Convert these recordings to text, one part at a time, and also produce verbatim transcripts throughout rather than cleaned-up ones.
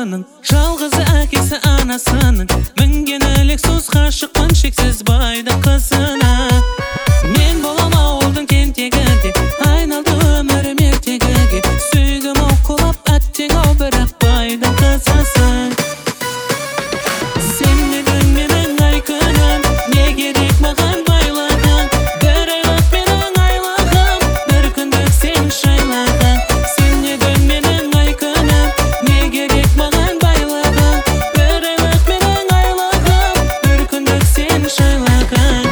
баласының, жалғызы әкесі анасының, мінген әлек сөз ғашықпын шексіз байдың қызына. Мен болам ауылдың тентегінде, айналды өмірім ертегіге, сүйдім ау құлап әттең ау бірақ байдың қызысың. Сен едің менің ай күнім, не керек маған байлығың, бір айлық менің айлығым, бір күндік сен шайлығың. Сен едің менің ай күнім, не керек маған байлығың, бір айлық менің айлығым, бір күндік сен шайлығың.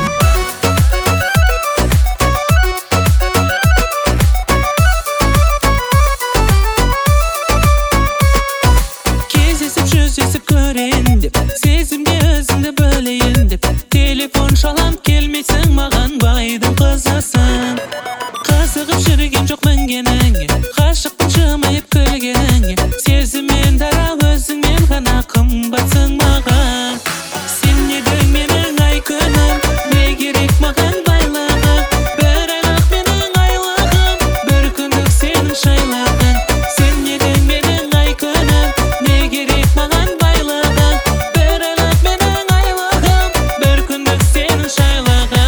Кездесіп жүздесіп көрейін деп, сезімге өзіңді бөлейін деп, телефон шалам келмейсің маған байдың қызысың. Қызығып жүрген жоқ мінгеніңе, ғашықпын жымиып күлгеніңе, сезіммен дара өзіңмен ғана қымбатсың маған. Сен едің менің ай күнім, не керек маған байлығың, бір айлық менің айлығым, бір күндік сенің шайлығың. Сен едің менің ай күнім, не керек маған байлығың, бір айлық менің айлығым, бір күндік сенің шайлығың.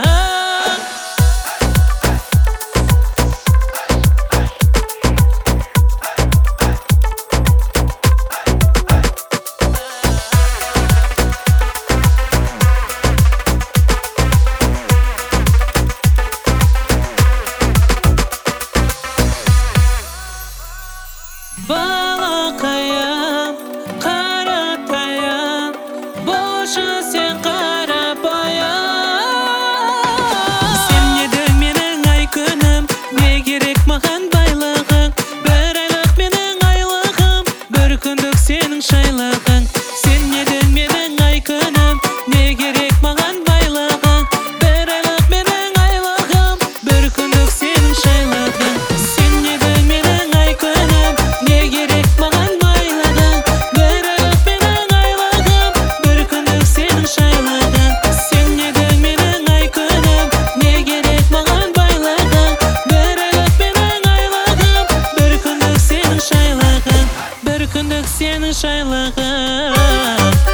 Балақайым, қаратайым, болшы сен қарапайым. Сен едің менің ай күнім, не керек маған байлығың, бір айлық менің айлығым, бір күндік сенің шайлығың. Сен едің менің ай күнім, не керек маған байлығың, бір айлық менің айлығым, бір күндік сенің шайлығың. Сен едің менің ай күнім, не керек маған байлығың, бір айлық менің айлығым, бір күндік сенің шайлығың. Сен едің менің ай күнім, не керек маған байлығың, бір айлық менің айлығым, бір күндік сенің шайлығың, бір күндік сенің шайлығың.